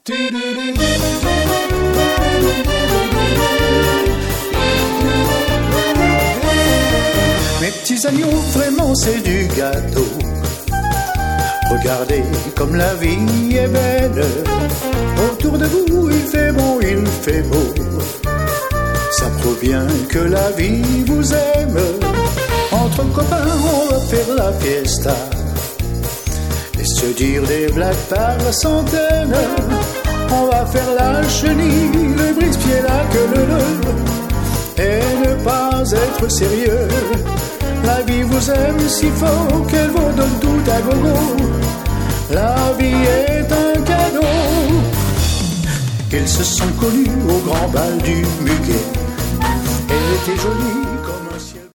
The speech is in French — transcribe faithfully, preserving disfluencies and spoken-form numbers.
Mes petits agneaux, vraiment c'est du gâteau. Regardez comme la vie est belle. Autour de vous il fait bon, il fait beau. Ça prouve bien que la vie vous aime. Entre copains on va faire la fiesta et se dire des blagues par centaines. On va faire la chenille, le brise-pied, la queue leu, et ne pas être sérieux. La vie vous aime si fort qu'elle vous donne tout à gogo. La vie est un cadeau. Ils se sont connus au grand bal du Muguet. Elle était jolie